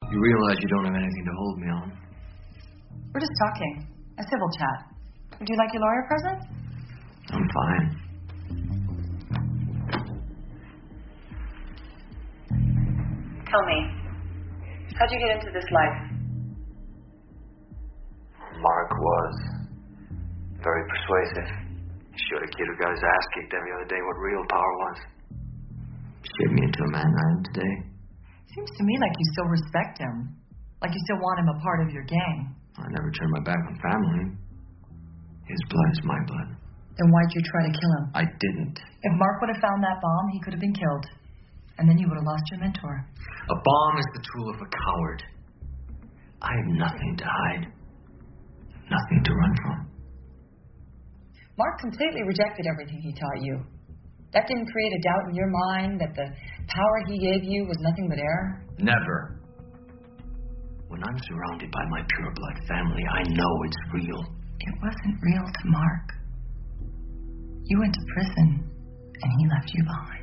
You realize you don't have anything to hold me on? We're just talking. A civil chat. Would you like your lawyer present? I'm fine. Tell me, how'd you get into this life? Mark was very persuasive. He showed a kid who got his ass kicked every other day what real power was. Shaped me into a man I am today. Seems to me like you still respect him. Like you still want him a part of your gang. I never turned my back on family. His blood is my blood. Then why'd you try to kill him? I didn't. If Mark would have found that bomb, he could have been killed. And then you would have lost your mentor. A bomb is the tool of a coward. I have nothing to hide. Nothing to run from. Mark completely rejected everything he taught you. That didn't create a doubt in your mind that the power he gave you was nothing but air? Never. When I'm surrounded by my pure blood family, I know it's real. It wasn't real to Mark. You went to prison, and he left you behind.